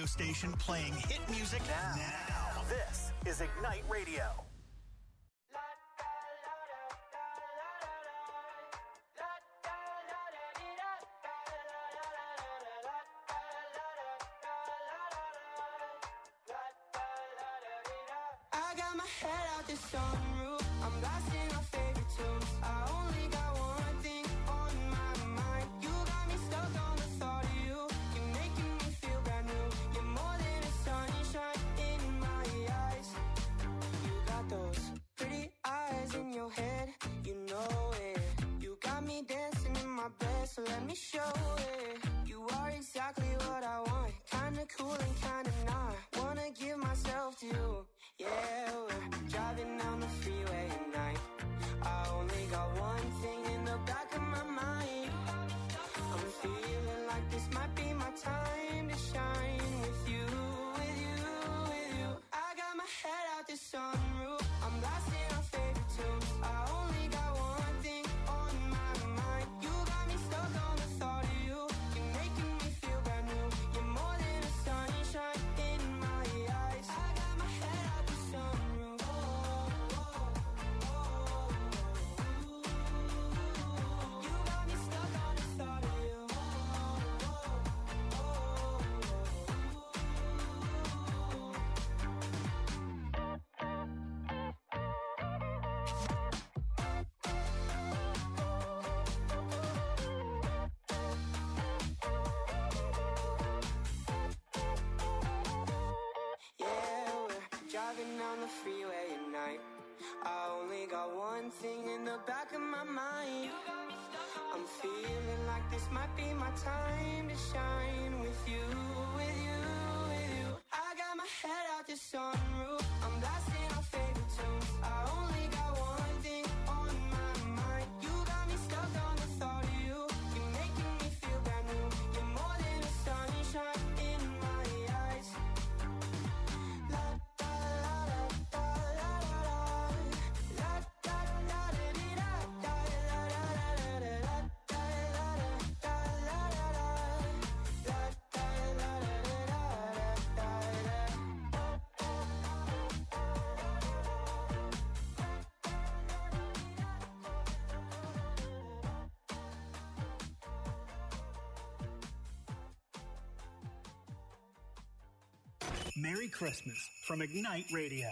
radio station playing hit music now. This is Ignite Radio. I got my head out the sunroof. I'm blasting our favorite tunes. I only got one thing on my mind. You got me stuck on the thought of you. You're making me feel brand new. You're more than a sunshine in my eyes. You got those pretty eyes in your head. You know it. You got me dancing in my bed, so let me show it. You are exactly what I want. Kinda cool and kinda not. Wanna give myself to you. Yeah, we're driving down the freeway at night. I only got one thing in the back of my mind. I'm feeling like this might be my time to shine with you, with you, with you. I got my head out the sunroof. I'm blasting our favorite tunes. I only got one thing on my mind. You got me stuck on the thought of you. You're making me feel brand new. You're more than a sunshine in my eyes. I got my head out the sunroof. You got me stuck on the thought of you. Yeah, we're driving down the freeway at night. I only got one thing in the back of my mind. I'm feeling like this might be my time to shine with you, with you, with you. I got my head out the sunroof. I'm blasting our favorite tunes. I only got one thing on my mind. You got me stuck on the thought of you. You're making me feel brand new. You're more than a sunshine in my eyes. La da la da la la la. La da la da dee da da la la la la. La da la da la la la. La da la da Merry Christmas from Ignite Radio.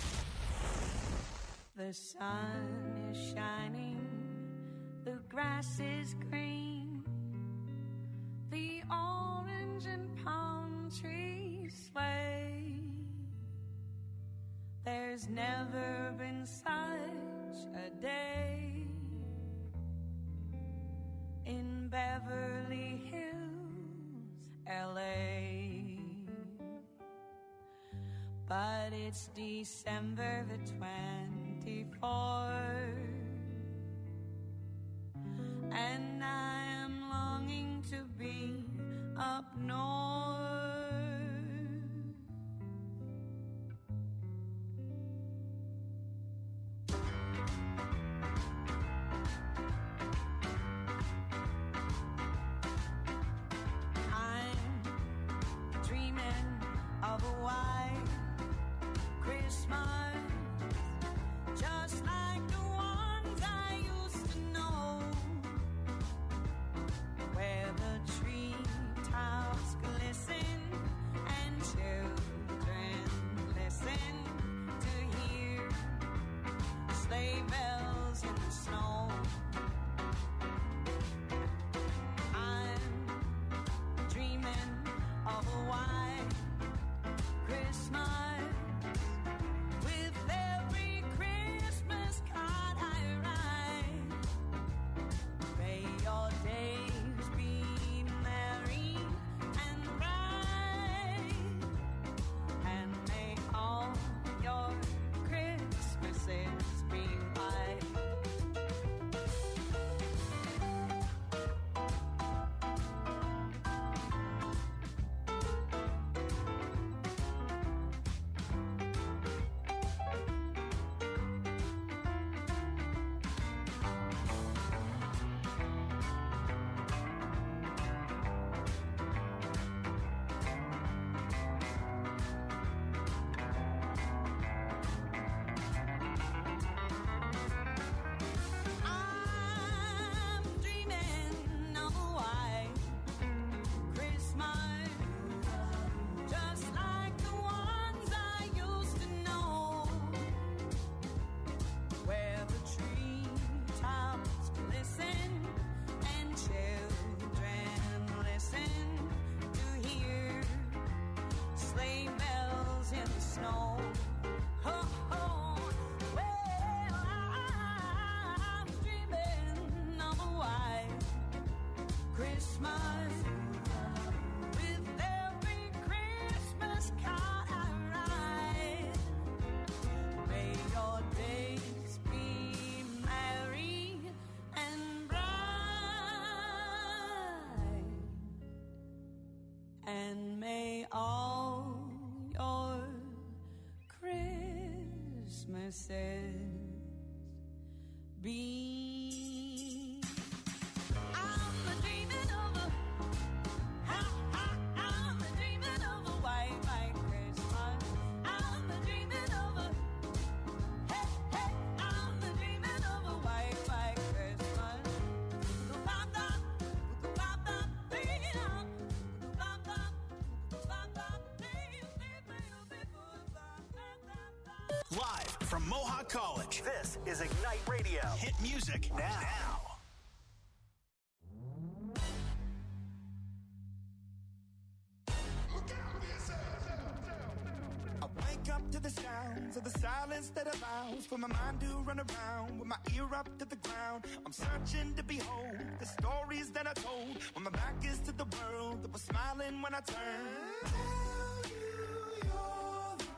The sun is shining, the grass is green, the orange and palm trees sway. There's never been such a day in Beverly Hills, LA. But it's December the 24th, and I am longing to be up north. I'm dreaming of a white Christmas, just like the ones I used to know, where the treetops glisten Christmas. With every Christmas card I write, may your days be merry and bright, and may all your Christmases be. I'm dreaming of a, I'm dreaming of a white, white Christmas. I'm dreaming of a, hey, hey, I'm dreaming of a white, white Christmas. Live from Mohawk College, This is Ignite Radio. hit music now. I wake up to the sounds of the silence that allows for my mind to run around with my ear up to the ground. I'm searching to behold the stories that I told when my back is to the world that was smiling when I turned. Tell you you're the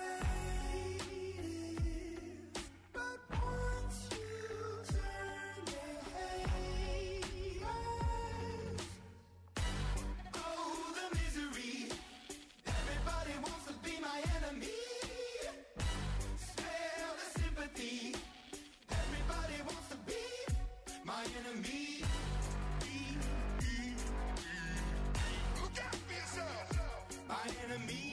greatest, but once you turn, they hate us. Oh, the misery. Everybody wants to be my enemy. Smell the sympathy. Everybody wants to be my enemy. Look out for yourself. My enemy.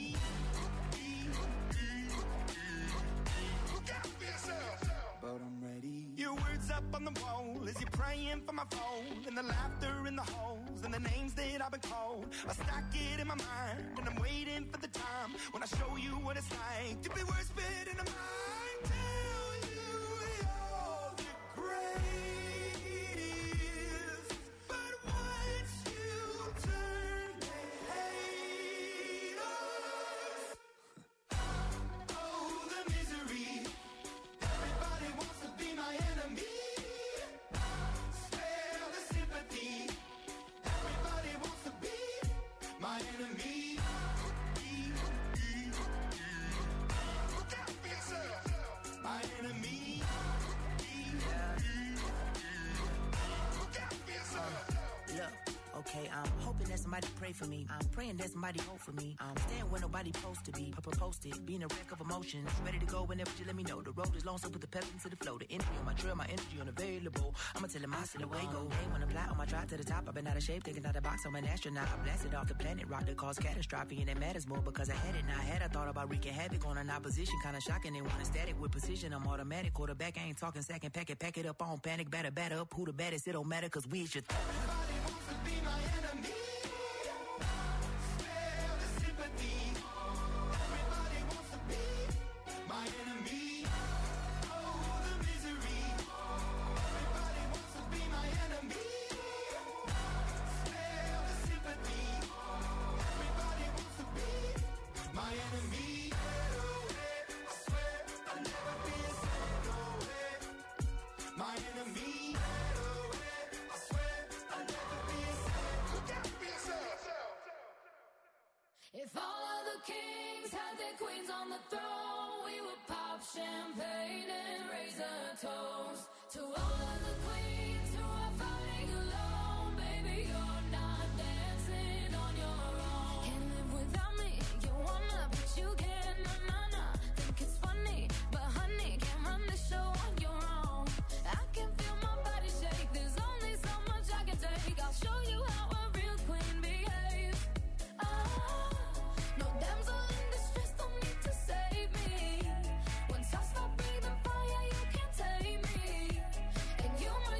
Look out for yourself. But I'm ready. Your words up on the wall as you're praying for my phone, and the laughter in the halls and the names that I've been called. I stack it in my mind and I'm waiting for the time when I show you what it's like to be worse fit in the mind. Tell you you're the greatest, but once you turn, they hate us. Oh, the misery. Everybody wants to be my enemy. Spare the sympathy. Everybody wants to be my enemy. Look out for yourself. My enemy. Look out for yourself. Look, okay, I'm hoping that somebody pray for me. I'm praying that somebody hope for me. I'm staying where nobody supposed to be. Papa posted, being a wreck of emotions. Ready to go whenever you let me know. The road is long, so put the pep into the flow. The energy on my trail, my energy unavailable. I'ma tell him I still away go. Hey, when I fly on my drive to the top, I've been out of shape, taking out the box. I'm an astronaut. I blasted off the planet rock that caused catastrophe, and it matters more because I had it. Now I had, I thought about wreaking havoc on an opposition. Kinda shocking, they want a static with precision. I'm automatic. Quarterback, I ain't talking second. Pack it up on panic. Batter up. Who the baddest? It don't matter, cause we is your Everybody wants to be my enemy. Spare the sympathy. Everybody wants to be my enemy. Oh, the misery. Everybody wants to be my enemy. Spare the sympathy. Everybody wants to be my enemy. I swear I'll never be a sad away. My enemy. I swear I'll never be a sad. Look out for yourself. If all of the kings had their queens on the throne, we would pop champagne and raise a toast to all of the queens who are fighting alone. Baby, you're not dancing on your own. Can't live without me, you wanna, but you can't. Na. Think it's funny, but honey, can't run the show on your own. I can feel my body shake, there's only so much I can take. I'll show you how a real queen behaves. No damsel in distress, don't need to save me. Once I stop breathing fire, you can't take me. And you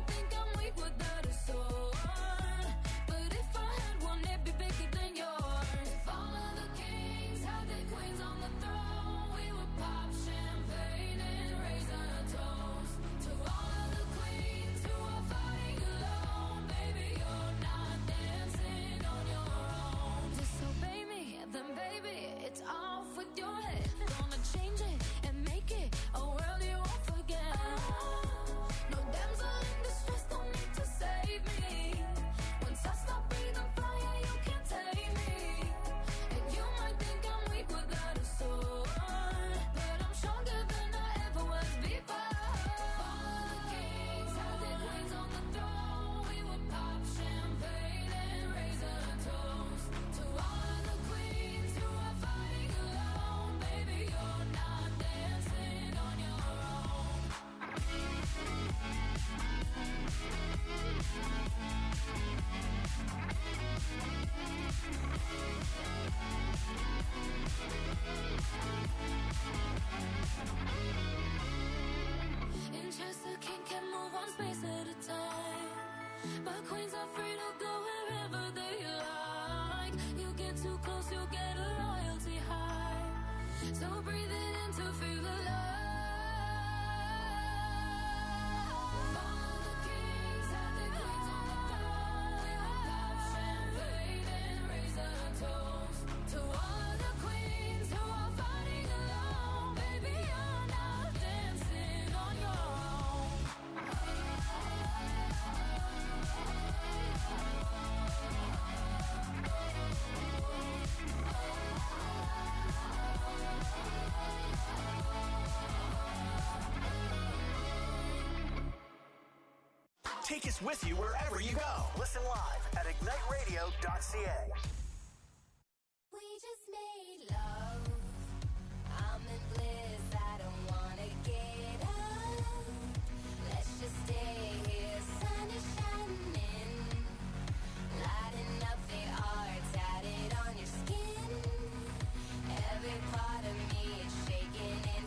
take us with you wherever you go. Listen live at igniteradio.ca. We just made love. I'm in bliss. I don't wanna get up. Let's just stay here. Sun is shining, lighting up the art tatted on your skin. Every part of me is shaking in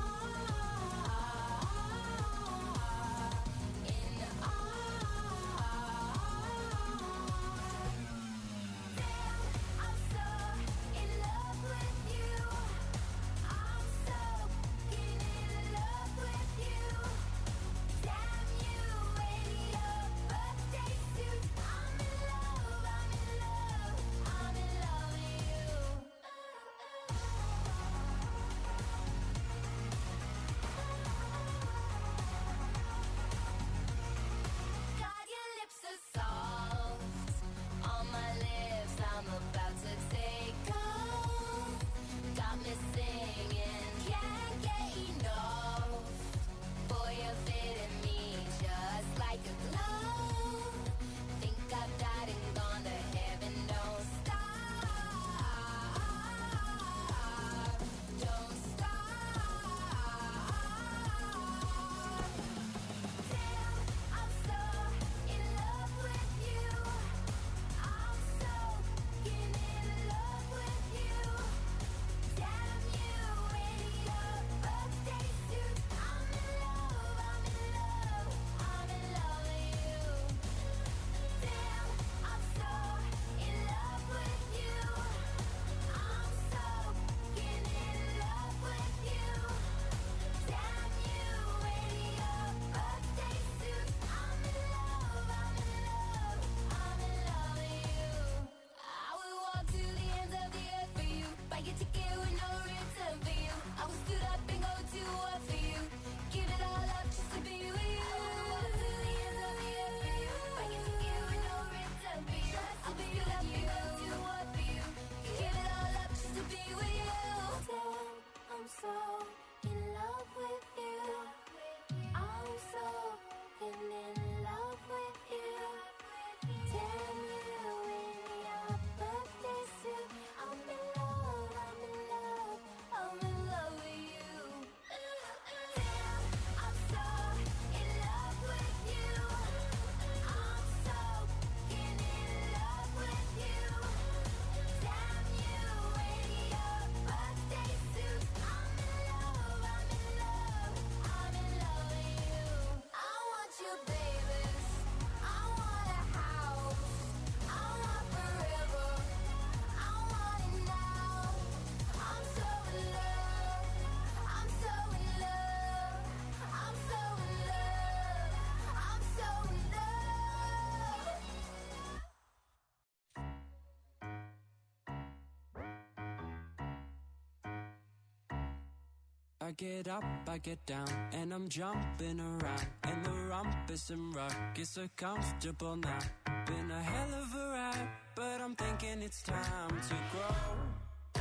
awe. In awe. Damn, I'm so in love with you. I'm so in love with you. Damn you in your birthday suit. I'm in love, I'm in love, I'm in love with you. God, your lips are soft on my lips. I'm about to take off. Got me singing, can't get enough. Boy, you're fitting me just like a glove. Think I've died and gone to heaven. Don't stop, don't stop. Damn, I'm so in love with you. I'm so in love with you. Damn you in your birthday suit. I'm in love, I'm in love, I'm in love with you. Damn, I'm so in love with you. I'm so in love with you. Damn you in your birthday suit. I'm in love, I'm in love, I'm in love with you. I will walk to the ends of the earth for you. Buy your ticket with no return for you. I will stood up and go to war for you. Give it all up just to be with you. I will walk to the ends of the earth for you. Buy your ticket with no return for you. I will stood up and go to war for you. Give it all up just to be with you. Damn, I'm so in love with you. I'm so in love with you. Damn you in your birthday suit. I'm in love, I'm in love, I'm in love with you. Damn, I'm so in love with you. I'm so in love with you. Damn you in your birthday suit. I'm in love, I'm in love, I'm in love with you. I want you, babies. I want a house. I want forever. I want it now. I'm so in love. I'm so in love. I'm so in love. I'm so in love. I get up, I get down, and I'm jumping around. And the rumpus and ruckus so comfortable now. Been a hell of a ride, but I'm thinking it's time to grow.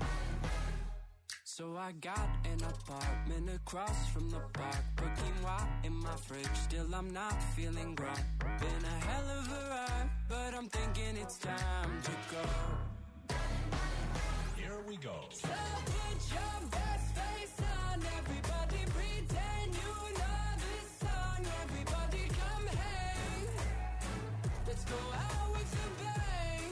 So I got an apartment across from the park. Put quinoa in my fridge, still I'm not feeling grown. Been a hell of a ride, but I'm thinking it's time to go. Here we go. So put your best face on, everybody pretend you know this song. Everybody come hang, let's go out with a bang.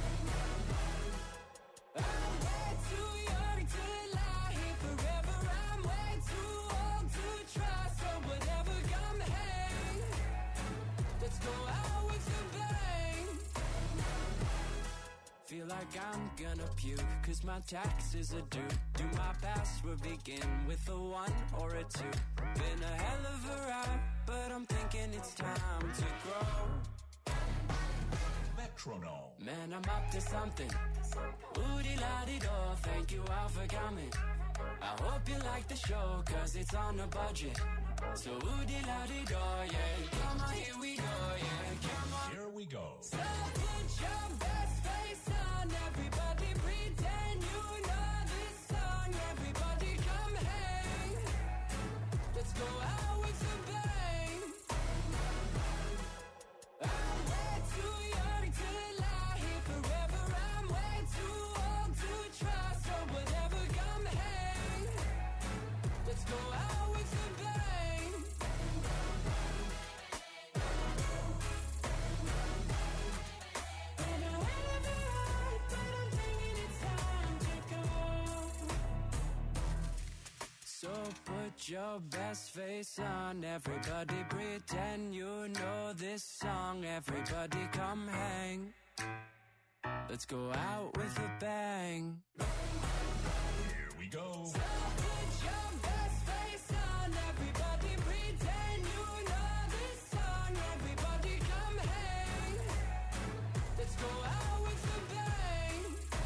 I'm way too young to lie here forever. I'm way too old to try, so whatever, come hang, let's go out with a bang. Feel like I'm gonna puke, cause my taxes are due. Do my password begin with a 1 or a 2? Been a hell of a ride, but I'm thinking it's time to grow. Metronome. Man, I'm up to something. Woody-la-di-do, thank you all for coming. I hope you like the show, cause it's on a budget. So woody-la-di-do, yeah. Come on, here we go, yeah. Come on. Here we go. So put your best face on, everybody pretend you know this song. Everybody come hang, let's go out with a bang. your best face on. Everybody pretend you know this song. Everybody come hang. Let's go out with a bang. Here we go. So put your best face on. Everybody pretend you know this song. Everybody come hang. Let's go out with a bang.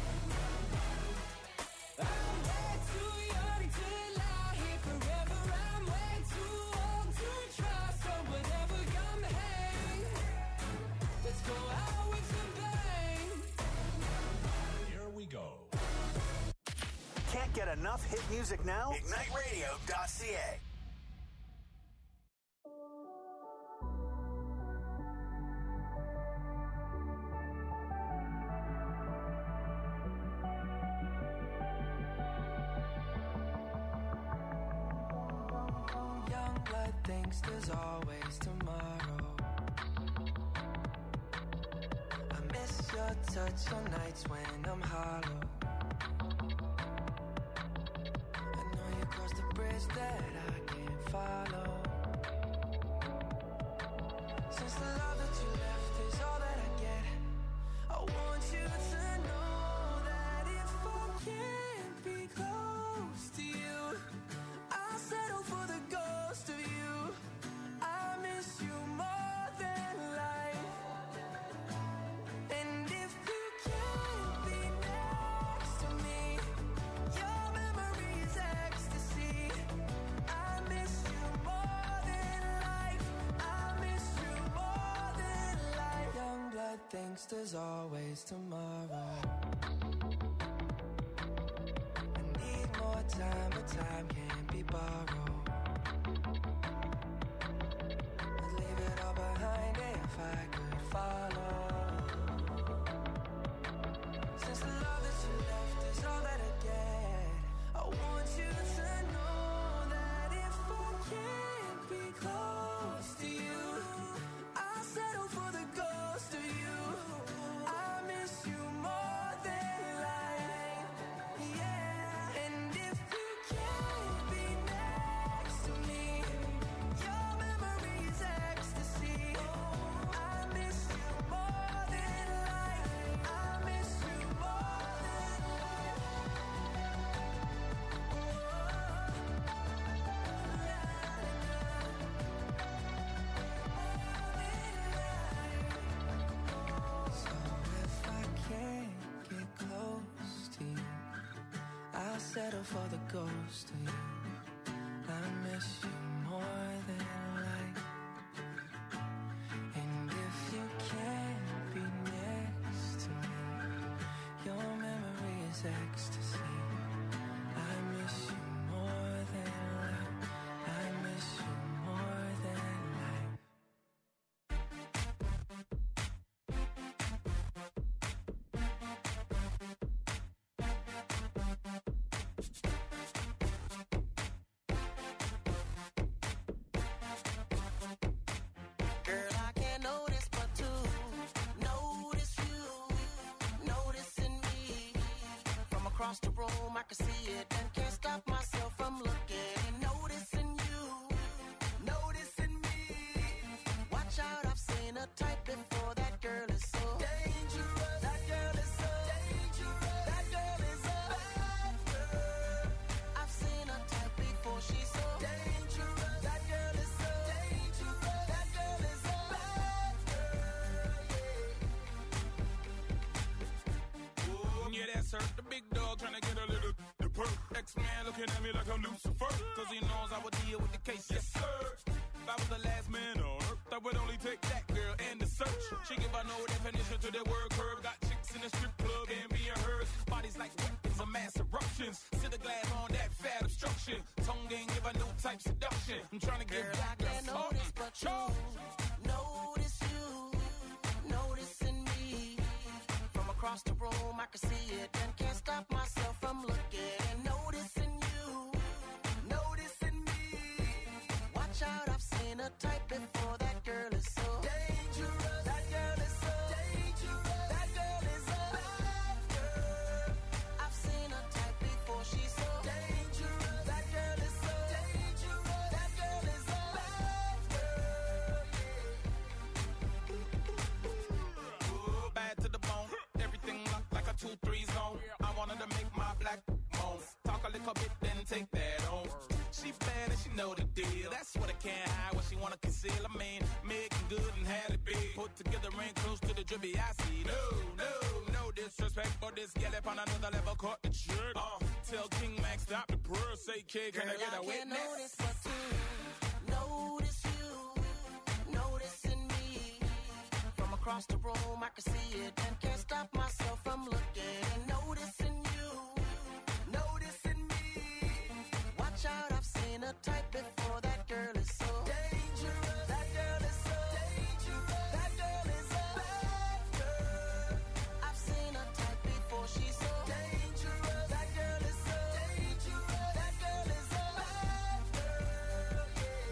I'm way too young to lie here forever. I'm way too old to try. So whatever, come hang. Let's go out with a bang. Here we go. Can't get enough hit music now? IgniteRadio.ca. Young blood thinks there's always tomorrow. I miss your touch on nights when I'm hollow. I know you crossed the bridge that I can't follow. Since the love that you left is all that I get, I want you to know that if I can't be close to you, I'll settle for the ghost of you. I miss you more than life. And if you can't be next to me, your memory is ecstasy. I miss you more than life. I miss you more than life. Young blood thinks there's always tomorrow. I need more time, but time can't be borrowed. I'd leave it all behind if I could follow. Since the love that you left is all that I get, I want you to know that if I can't be close to you, I'll settle for the ghost of you. I miss you more than life, yeah. And if you can't be next to me, your memory is ecstasy. I miss you more than life. I miss you more than life. So if I can't get close to you, I'll settle for the ghost of you. I miss you more than life. And if you can't be next to me, your memory is ecstasy. I miss you more than life. I miss you more than life. Girl, I can't notice but to notice you, noticing me. From across the room, I can see it and can't stop myself from looking. Noticing you, noticing me. Watch out, I've seen a type before. That girl is so dangerous. That girl is so dangerous. That girl is a bad girl. I've seen a type before. She's so dangerous. That girl is so dangerous. That girl is a bad girl. Yeah, that's her. The big dog trying to get a little the perk. X-Man looking at me like I'm Lucifer. Cause he knows I would deal with the case. Yes, sir. If I was the last man on earth, I would only take that girl and the search. She give her no definition to that word curve. Got chicks in the strip club and being hers. Bodies like weapons of mass eruptions. Sit the glass on that fat obstruction. Tongue ain't give her no type seduction. I'm trying to get Girl, black I can't notice but you. Notice you, noticing me. From across the room, I can see it and can't stop myself from looking. Noticing you, noticing me. Watch out, I've seen a type before. That girl is so dangerous. That girl is so dangerous. That girl is a bad girl. I've seen a type before. She's so dangerous. That girl is so dangerous. know the deal. That's what I can't hide, what she wanna conceal. I mean, making good and had it big. Put together ring close to the drippy I see. No disrespect, but this gal up on another level, cut the jerk. Tell King Max stop the purr, say kid, can I get a Can't witness? notice but to notice you, noticing me. From across the room, I can see it and can't stop myself from looking. Noticing you, noticing me. Watch out, I've seen a type before. That girl is so dangerous. That girl is so dangerous. That girl is a bad girl. I've seen a type before. She's so dangerous. That girl is so dangerous. That girl is a bad girl.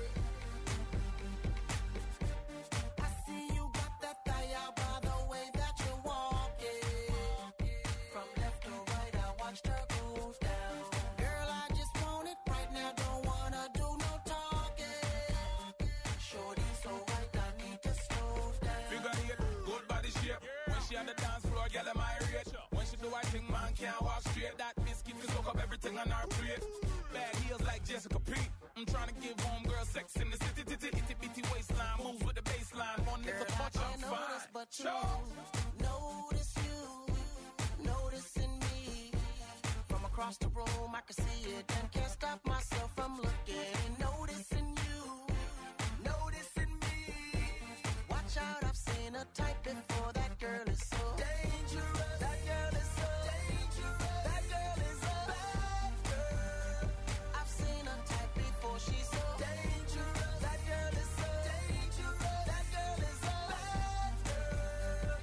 Yeah. I see you got that thigh out by the way that you're walking. From left to right, I watched her go down. Girl, I just want it right now. Don't wanna do no talking. Shorty so right, I need to slow down. Figure eight, good body shape. When she on the dance floor, girl, am I rich? When she do I think man can't walk straight. That biscuit can soak up everything on our plate. Bad heels like Jessica Pete. I'm trying to give homegirl sex in the city. Itty bitty waistline moves with the baseline. One little Girl, I touch, I'm can't notice fine. but you. Notice you, noticing me. From across the room, I can see it and can't stop myself from looking. Noticing you, noticing me. Watch out, I've seen a type before. That girl is so dangerous. That girl is so dangerous. That girl is a bad girl. I've seen a type before. She's so dangerous. That girl is so dangerous. That girl is a bad girl.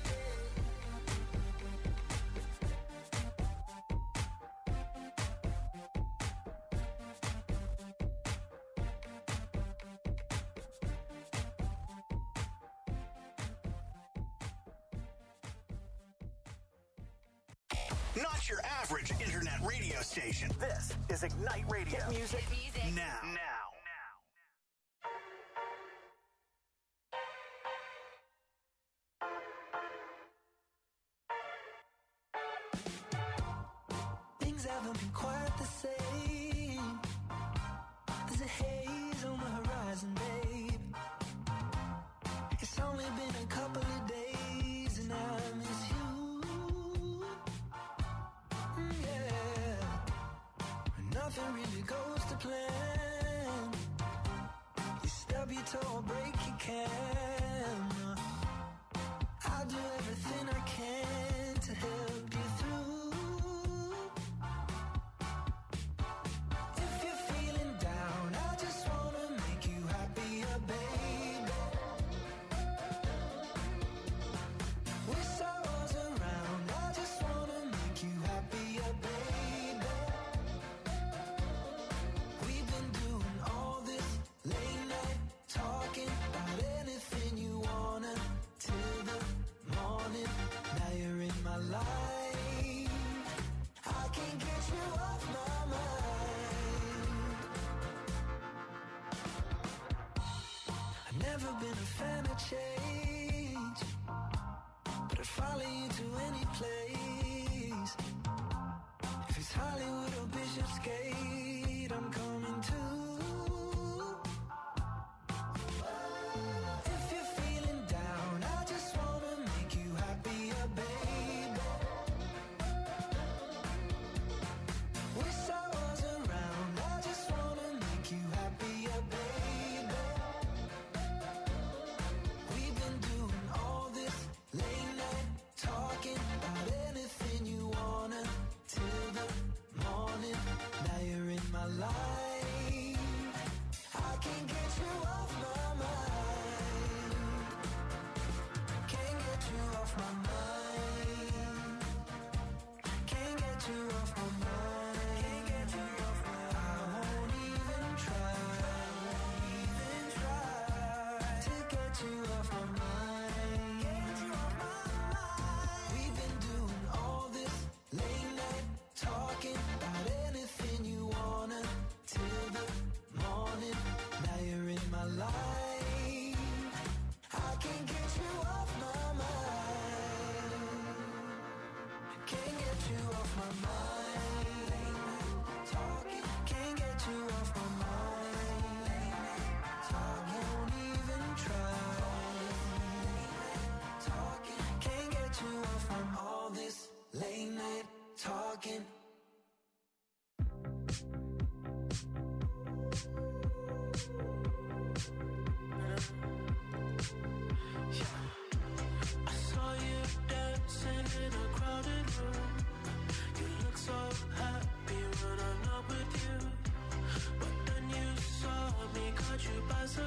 Not your average internet radio station. This is Ignite Radio. Hit music now. Things haven't been quite the same. There's a haze on the horizon, babe. It's only been a couple of days and I miss you. Yeah. Nothing really goes to plan. You stub your toe or break your can. I'll do everything I can to help you through. If you're feeling down, I just wanna make you happier, baby. With sorrows around, I just wanna make you happier, baby. We've been doing all this late night talking about anything you wanna till the morning. Now you're in my life. I can't get you off my mind. I've never been a fan of change, but I'd follow you to any place. If it's Hollywood or Bishopsgate, I'm coming too. If you're feeling down, I just wanna make you happier, baby. With sorrows around, I just wanna make you happier, baby. We've been doing all this late night talking about anything you wanna till the morning. Now you're in my life. I can't get you off my mind. Can't get you off my mind. Can't get you off my mind. Can't get you off my mind. I won't even try. To get you off my mind. We've been doing all this late night talking about anything you wanna till the morning. Now you're in my life. I can't get you off my mind. Can't get you off my mind. Talking, can't get you off my mind.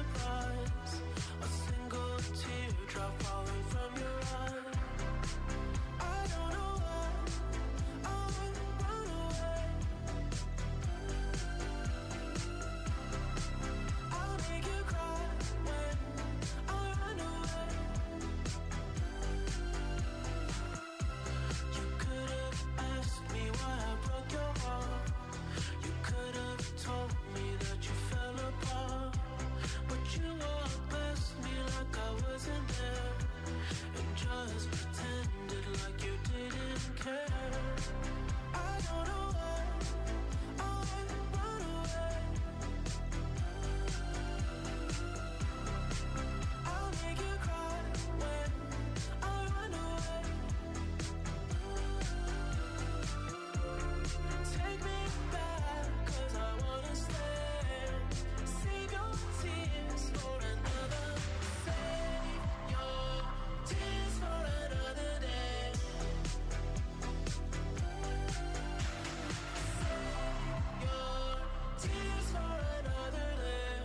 surprise. A single teardrop falling from your eye. I don't know why I run away. I'll make you cry when I run away. You could have asked me why I broke your heart. You could have told me that you fell apart, but you walked past me like I wasn't there, and just pretended like you didn't care. I don't know why I run away. I'll make you cry when I run away. Take me back, 'cause I wanna stay. Save your tears for another. Save your tears for another day. Save your tears for another day.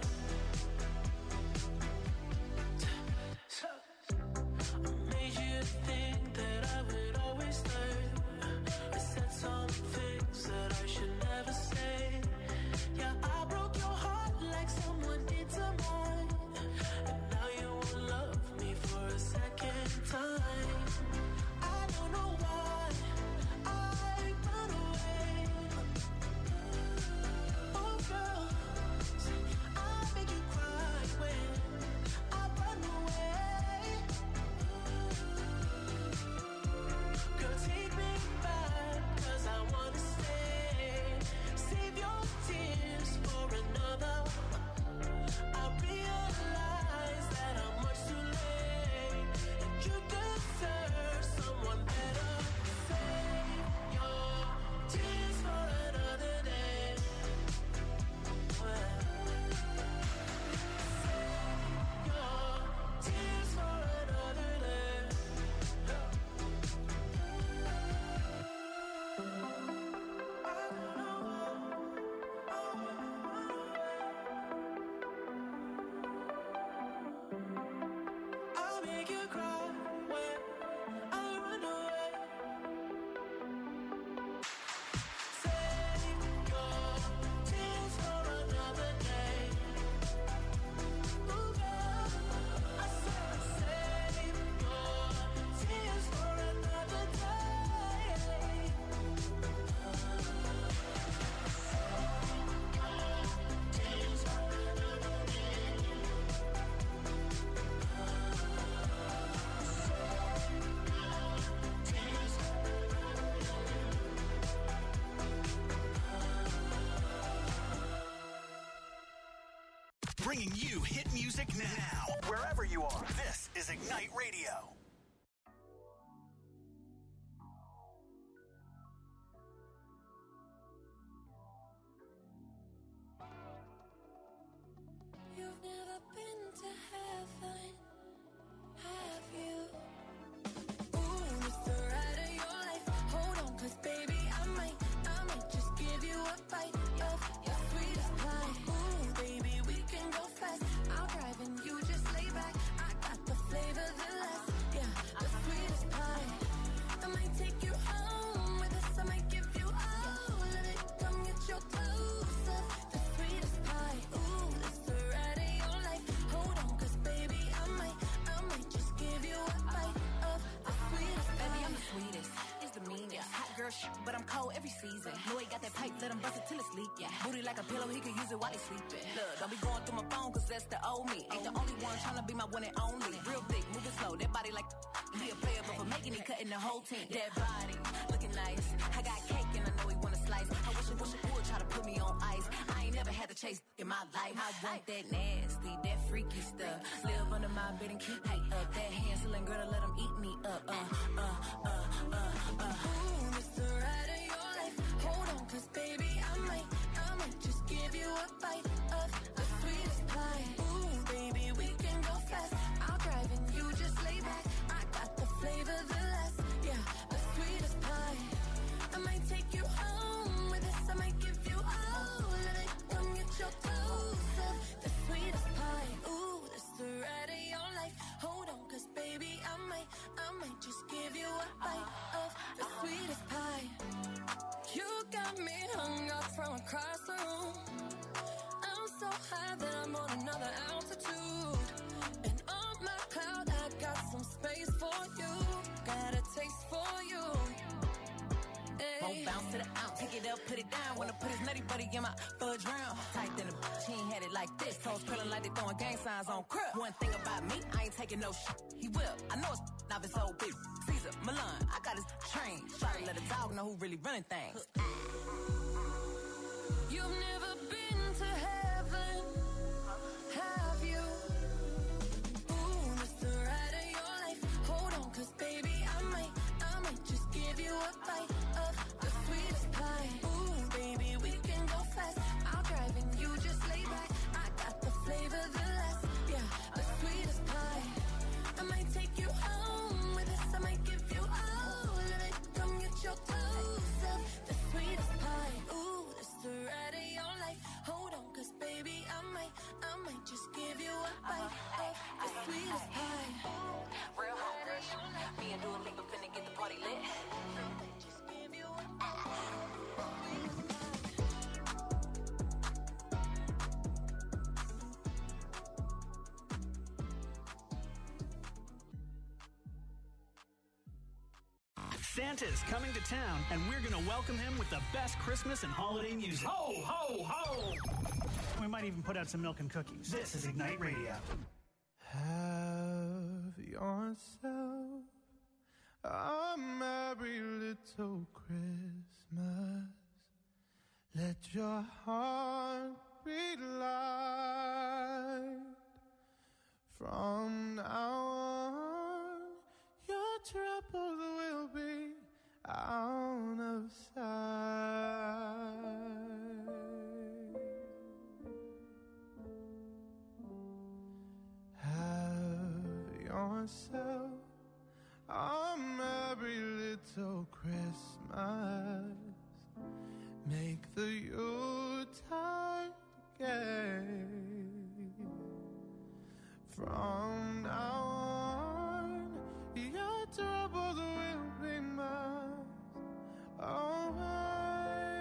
I made you think that I would always stay. I said some things that I should never say. Yeah, I broke your heart like someone did to mine, and now you won't love me for a second time. I don't know why I run away. Oh girl, I make you cry when I run away. Girl, take me back, 'cause I wanna stay. Save your tears for another. I realize that I'm much too late, and you deserve someone better. Save your tears for another day. Save your tears for another day. I'll make you cry when I run away. Save your tears for another day. Ooh, girl, I said save your tears for another day. Tears for another day. Bringing you hit music now. Wherever you are, this is Ignite Radio. You've never been to heaven, have you? Ooh, it's the ride of your life. Hold on, 'cause baby, I might just give you a bite of your sweetest pie. Ooh, baby, we can go fast. I'll drive and you just lay back. I got the flavor, the last, yeah, the sweetest pie. I might take you home with us. I might give you all of it. Come get your clothes up, the sweetest pie. Ooh, it's the ride of your life. Hold on, 'cause baby, I might just give you a bite of the sweetest pie. Baby, I'm the sweetest. It's the meanest. Hot girl shit, but I'm cold every season. Know he got that pipe, let him bust it till it's leak. Yeah. Booty like a pillow, he could use it while he sleeping. Look, don't be going through my phone, 'cause that's the old me. Ain't the only one tryna be my one and only. Real thick, moving slow, that body like he a player, but for making it, cutting the whole team. That body, looking nice. I got cake and I know he wanna slice. I wish it would try to put me on ice. I ain't never had to chase in my life. I want that nasty, that freaky stuff. Live under my bed and keep me up. That hand-selling girl to let him eat me up. Ooh, it's the ride of your life. Hold on, 'cause baby, I might just give you a bite of the sweetest pie. Ooh, baby, we can go fast. I'll drive and you just lay back. I got the flavor, the last, yeah, the sweetest pie. I might take you home with us. I might give you all of it. Come get your clothes up, the sweetest pie. Ooh. it like this. Toes curling like they throwing gang signs on crib. One thing about me, I ain't taking no shit. He will. I know it's now it's so big. Caesar, Milan, I got his train. Try to let a dog know who really running things. You've never been to heaven, have you? Ooh, it's the ride of your life. Hold on, cause baby, I might just give you a bite of the sweetest pie. Ooh, baby, we can go fast. I'll drive and you just lay back. I got the flavor, the last, yeah, the sweetest pie. I might take you home with us. I might give you all of it. Come get your clothes up. The sweetest pie. Ooh, it's the ride of your life. Hold on, cause baby, I might just give you a bite of the sweetest pie. Real home fresh. Me and Dua Lipa finna get the party lit. Just give you a Santa's coming to town, and we're going to welcome him with the best Christmas and holiday music. Ho, ho, ho! We might even put out some milk and cookies. This is Ignite Radio. Have yourself a merry little Christmas. Let your heart be light. From now on, your troubles will be out of sight. Have yourself a merry little Christmas. Make the Yuletide gay. From now on, your troubles will be miles away.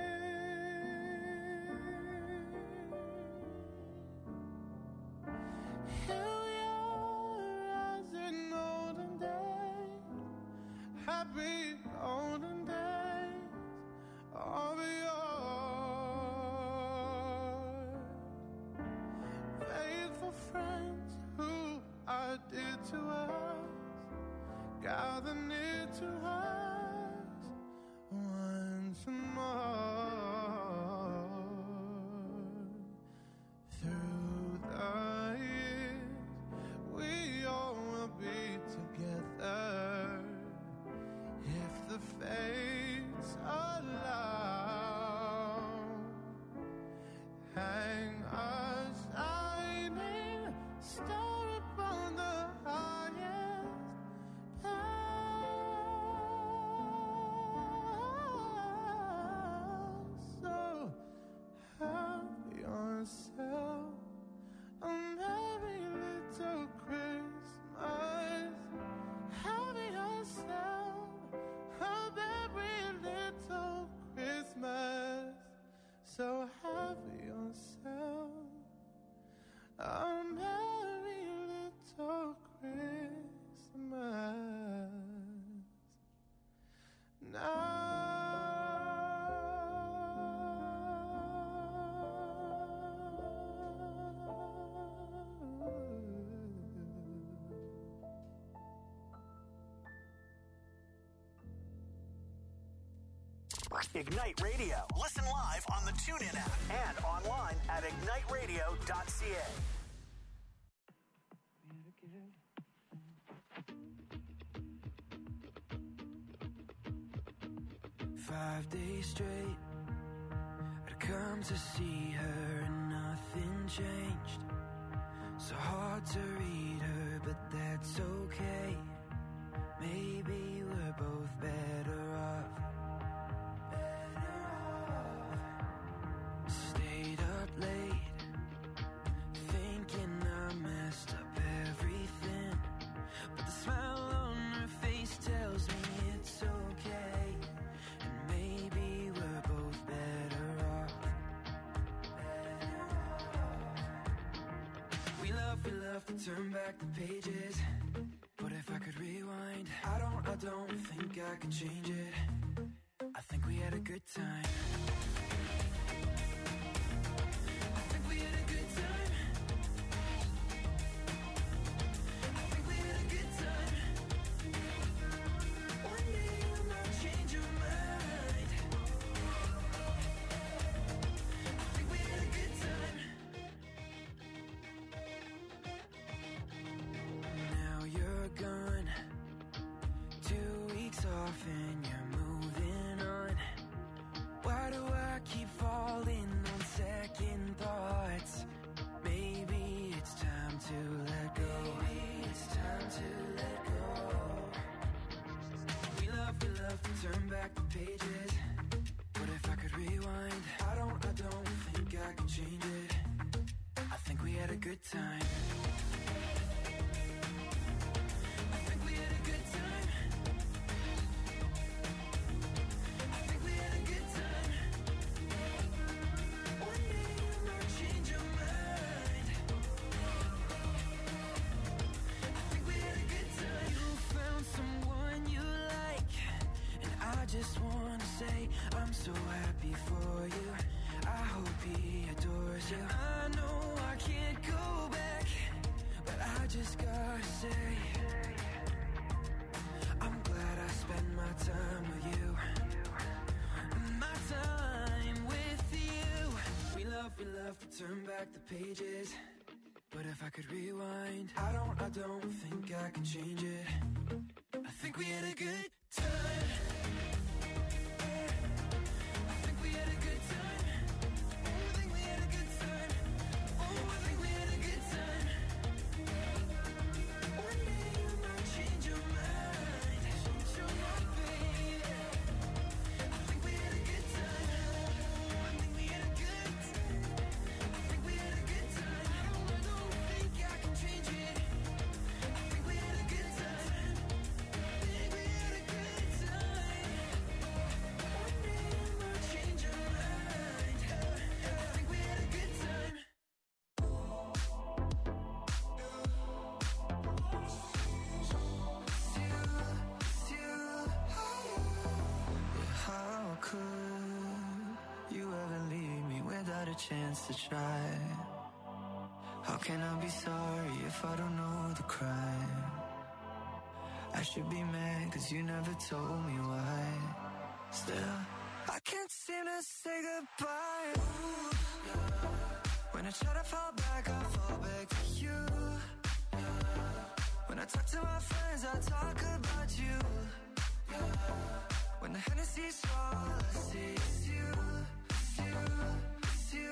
Here we are as in olden days, happy olden days of yore. Faithful friends who are dear to us, gather near to us once more. Through the years, we all will be together if the fates allow. Hang a shining star upon the highest peak. So have yourself a merry little Christmas. Have yourself a merry little Christmas. So have yourself a merry little Christmas. Ignite Radio. Listen live on the TuneIn app and online at igniteradio.ca. 5 days straight, I'd come to see her and nothing changed. So hard to read her, but that's okay. Maybe we're both better off. Stayed up late, thinking I messed up everything. But the smile on her face tells me it's okay. And maybe we're both better off. We love to turn back the pages. But if I could rewind, I don't think I could change it. I think we had a good time. I think we had a good good time. I think we had a good time. I think we had a good time. One day you might change your mind. I think we had a good time. You found someone you like, and I just wanna say I'm so happy for you. I hope he adores you. I know I can't go back, but I just gotta say I'm glad I spent my time with you. My time with you. We love, we turn back the pages. But if I could rewind, I don't think I can change it. I think we had a good time. I think we had a good time. Oh, I think we had a good time. Oh, I think we had a good time. One day you might change your mind. Change your mind, baby. I think we had a good time. I think we had a good time. I think we had a good time. I don't think I can change it. I think we had a good time. I think we had a good time. One day you might change your mind. I think we had a good time. How could you ever leave me without a chance to try? How can I be sorry if I don't know the crime? I should be mad cause you never told me why. Still, I can't seem to say goodbye. When I try to fall back, I fall back to you. When I talk to my friends, I talk about you. When the Hennessy's all I see is you, it's you, it's you.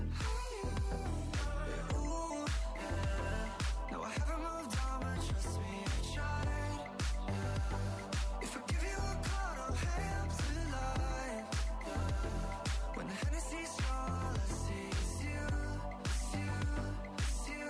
Yeah, ooh, yeah. No, I haven't moved on, but trust me, I tried. Yeah. If I give you a call, don't hang up the line. Yeah. When the Hennessy's all I see is you, it's you, it's you.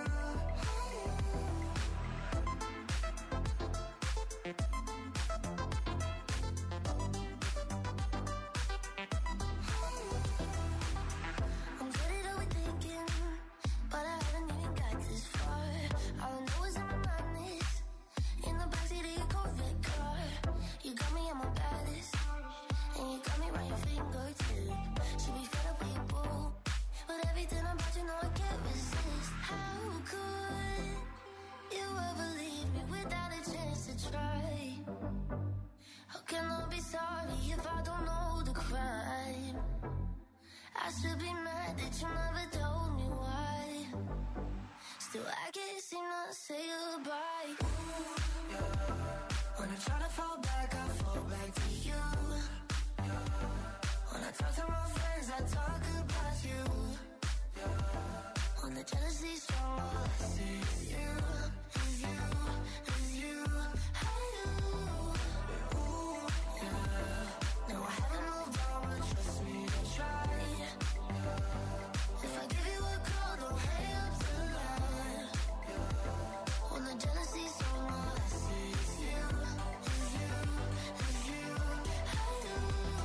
I'm good at overthinking, but I haven't even got this far. All I know is I'm a madness in the backseat of your Corvette car. You got me on my baddest, and you got me round your fingertip. Should be fed up with your boo, but everything about you know I can't resist. How could you ever leave me without a chance to try? How can I be sorry if I don't know the crime? I should be mad that you never told me why. Still, I can't seem to say goodbye. Ooh, yeah. When I try to fall back, I fall back to you. Yeah. When I talk to my friends, I talk about you. Yeah. When the jealousy's strong, all I see is you, is you, is you. Hey, you. Yeah, ooh, yeah. No, I haven't moved on, but trust me, I tried. If I give you a call, don't hang up the line. When the jealousy's strong, all I see is you, is you, is you. Hey, you.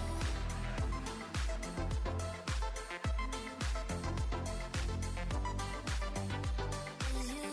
Is you,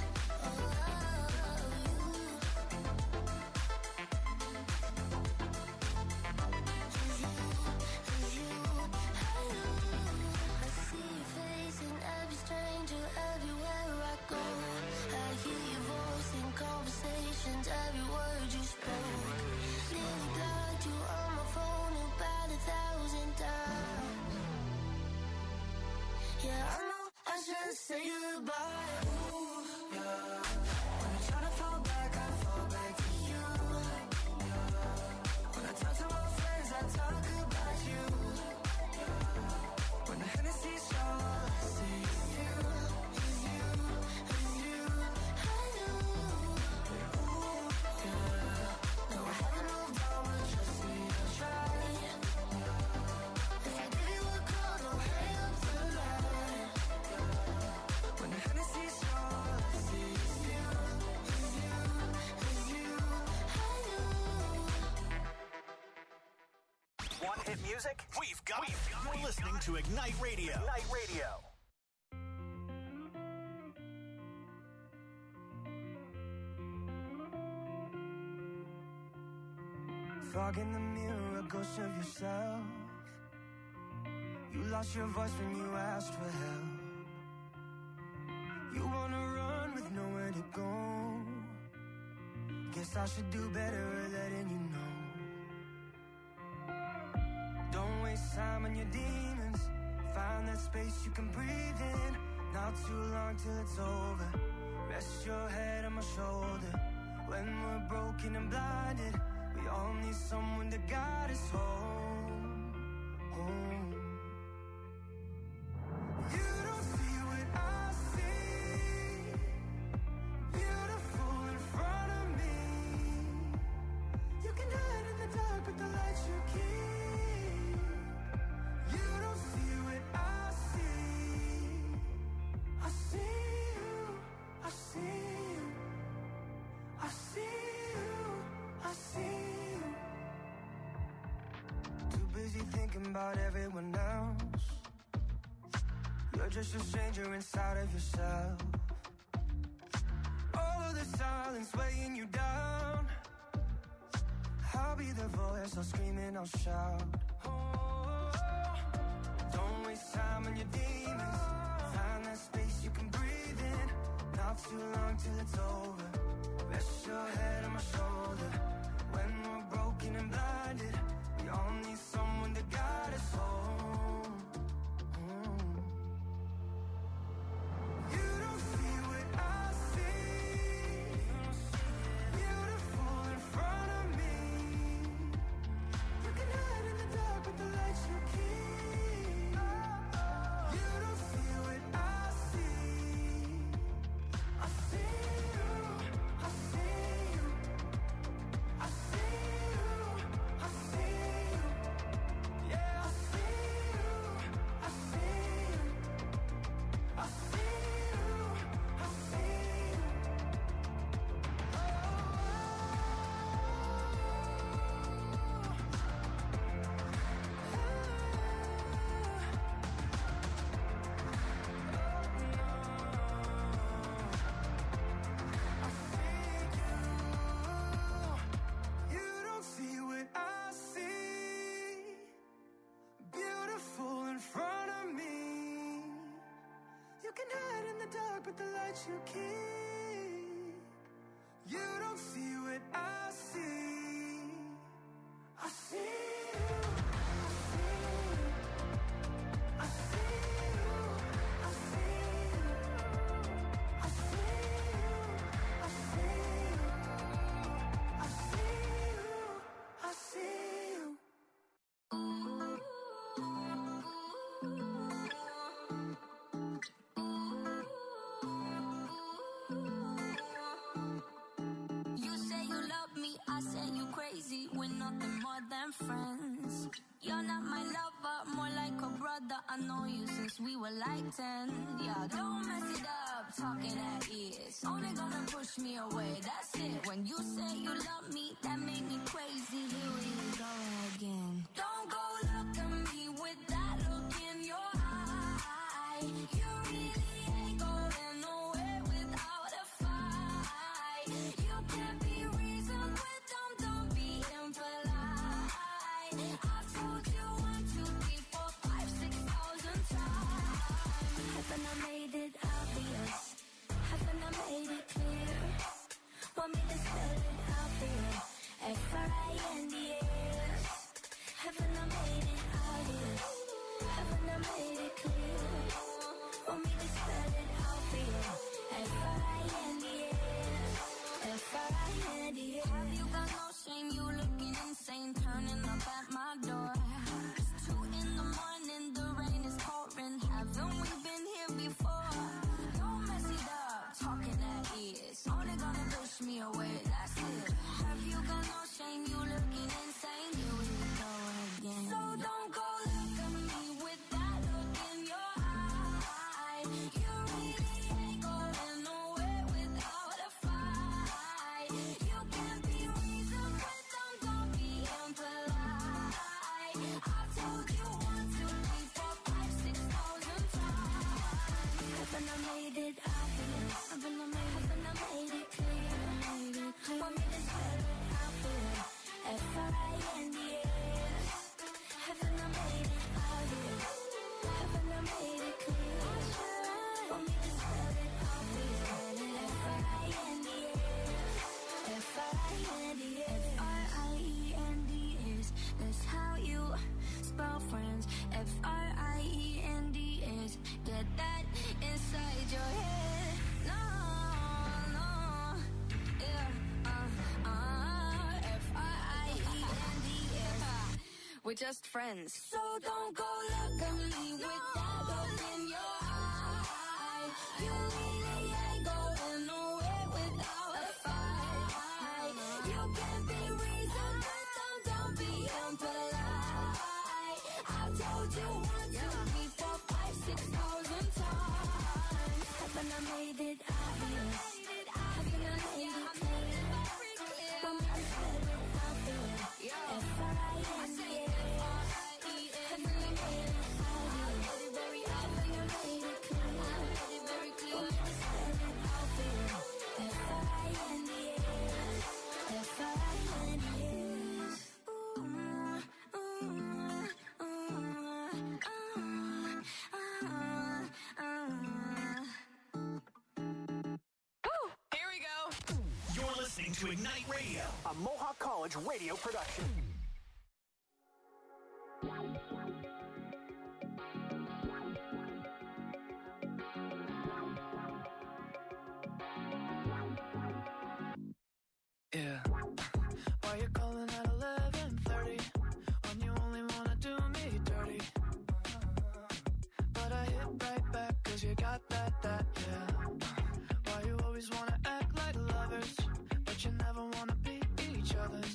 is you, hey, you. I see your face in every stranger everywhere I go. I hear your voice in conversations, every word you spoke. Nearly blocked you on my phone about 1,000 times. Yeah, I know I should say goodbye. Ooh, yeah. When I try to fall back, I fall back to you. Yeah. When I talk to my friends, I talk about you. Yeah. When the Hennessy's all I see is you, is you, is you. Hey, you. Yeah, ooh, yeah. No, I haven't moved on, but trust me, I tried. If I give you a call, don't hang up the line. When the Hennessy's hit music? We've got it. You're listening to Ignite Radio. Ignite Radio. Fog in the mirror, a ghost of yourself. You lost your voice when you asked for help. You wanna run with nowhere to go. Guess I should do better at letting you know. Don't waste time on your demons. Find that space you can breathe in. Not too long till it's over. Rest your head on my shoulder. When we're broken and blinded, we all need someone to guide us home, home. You don't see what I see. Beautiful in front of me. You can hide in the dark with the lights you keep. You don't see what I see. I see you, I see you, I see you, I see you. Too busy thinking about everyone else. You're just a stranger inside of yourself. All of the silence weighing you down. I'll be the voice, I'll scream and I'll shout. Oh, don't waste time on your demons. Find that space you can breathe in. Not too long till it's over. Rest your head on my shoulder. When we're broken and blinded, we all need someone to guide us home. You don't see what I see. Beautiful in front of me. You can hide in the dark with the lights you keep. You don't see what I see. I see you, I see you, I see you, I see you. Yeah, I see you, I see you, I see you, I see you. You don't see what I see. Beautiful in front of me. You can hide in the dark with the lights you keep. You don't see what I see. I see you, I see you, I see you, I see you, I see you, I see you, I see you, I see you. You say you love me, I say you crazy. We're nothing more than friends. You're not my lover, more like a brother. I know you since we were like 10. Yeah, don't mess it up, talking at ears. Only gonna push me away, that's it. When you say you love me, that made me crazy. Here we go again. Don't go look at me with that look in your eye. You really ain't going nowhere without a fight. You can't be reasoned with, don't be impolite. I've told you 1, 2, 3, 4, 5, 6,000 times. Haven't I made it obvious? Haven't I made it clear? Want me to spell it out for you? F-R-I-N made it obvious. Haven't I made it clear? Want me to spell it out for you? F-R-I-N-D-S. Haven't I made it obvious? Haven't I made it clear? Want me to spell it out for you? F-R-I-N-D-S. F-R-I-N-D-S. F-R-I-E-N-D-S. That's how you spell friends. F-R-I-E-N-D-S. Get that inside your head. No, yeah, F-R-I-E-N-D-S. We're just friends. So don't go look at me with that look in your eye. You really ain't going nowhere without a fight. You can be reasoned, but don't be impolite. I've told you 1, 2, 3, 4, 5, 6,000 times. Haven't I made it obvious? Haven't I made it clear? Want me to spell it out for you? F-R-I-N-D-S. Haven't I made it obvious? Haven't I made it clear? Want me to spell it out for you? F-R-I-N-D-S. F-R-I-N-D-S. Here we go. You're listening to Ignite Radio. A Mohawk College radio production. Yeah. Why you calling at 11:30 when you only wanna do me dirty? But I hit right back 'cause you got that, yeah. Why you always wanna act like lovers, but you never wanna be each other's?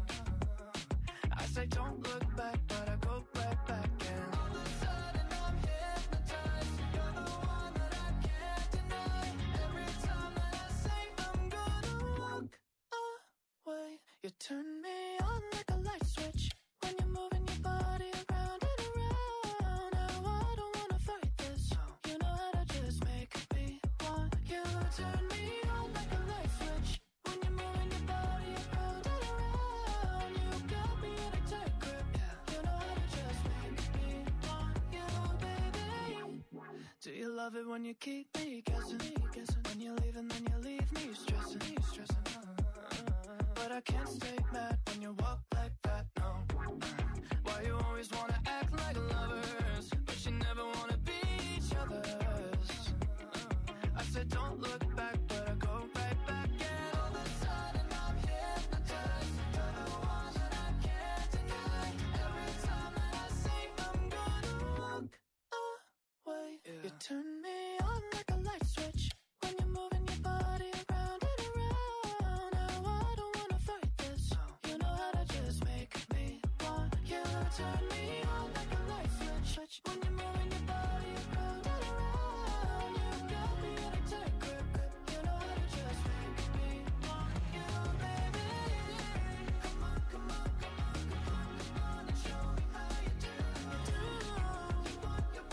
I say don't look back, but I go right back and all of a sudden I'm hypnotized. You're the one that I can't deny. Every time that I say I'm gonna walk away, you turn me on like a light switch when you're moving your body around and around. Now I don't wanna fight this. You know how to just make me want you. Turn me on like a light switch when you're moving your body around and around. You got me in a tight grip. You know how to just make me want you, baby. Do you love it when you keep me guessing? When you leave and then you leave me stressing. But I can't stay mad when you walk like that, no. Why you always wanna act like lovers, but you never wanna be each other's? I said don't look back, but I go right back and all of a sudden I'm hypnotized. You're the one that I can't deny. Every time that I say I'm gonna walk away, you turn me on like a light switch when you're moving your body around and around. Now I don't wanna fight this. You know how to just make me want you. Turn me on like a light switch when you're moving your body around and around. You got me in a tight grip. You know how to just make me want you, baby. Come on, come on, come on, come on, come on and show me how you do. You want to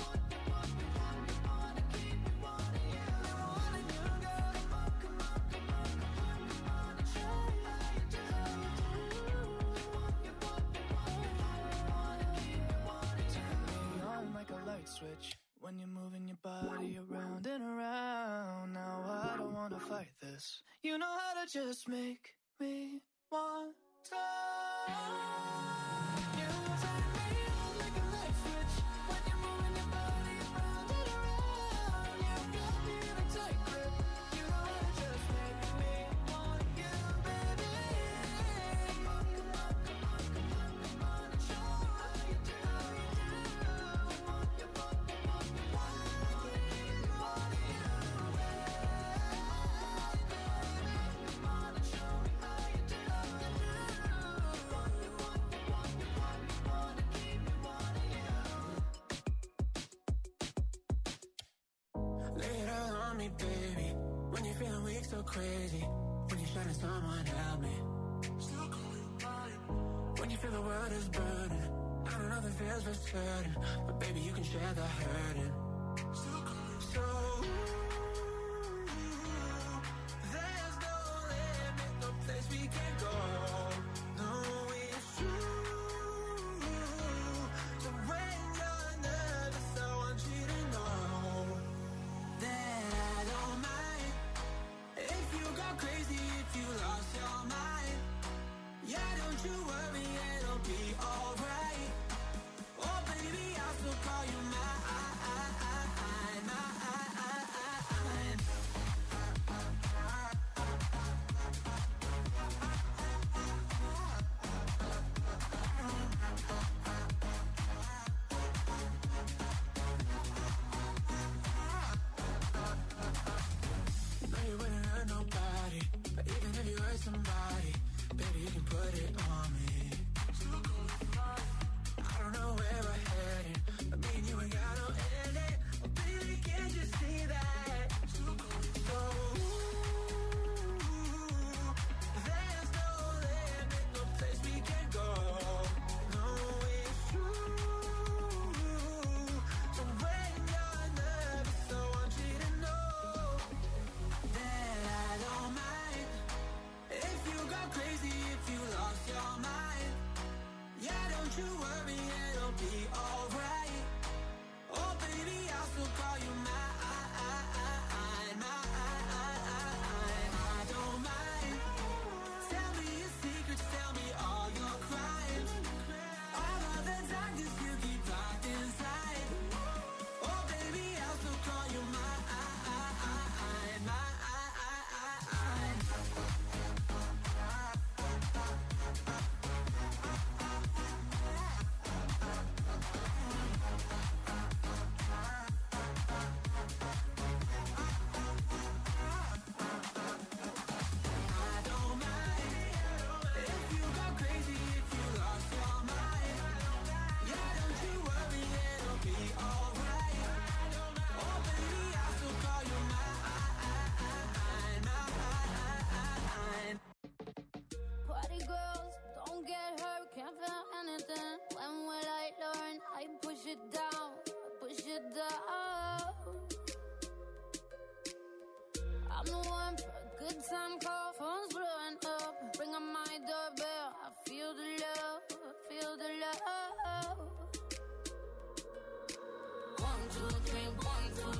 keep me wanting you. You wanna do, girl. Come on, come on, come on, come on, come on and show me how you do. You want to keep me wanting. Turn me on like a light switch when you're moving your body around and around. Now I don't wanna fight this. You know how to just make me want to. You turn me on like a light switch when you're moving your body around and around. You got me in a tight grip. You know how to just make me want you, baby. Come on, come on, come on, come on, come on and show me how you do. You want to keep me wanting you. Come on and show me how you do. Lay it all on me, baby. When you're feeling weak, so crazy. When you're shining, someone help me. When you feel the world is burning, I don't know if it feels for certain, but baby, you can share the hurting. So FaceTime call, phone's blowing up. Ring on my doorbell, I feel the love, feel the love. 1, 2, 3, 1, 2,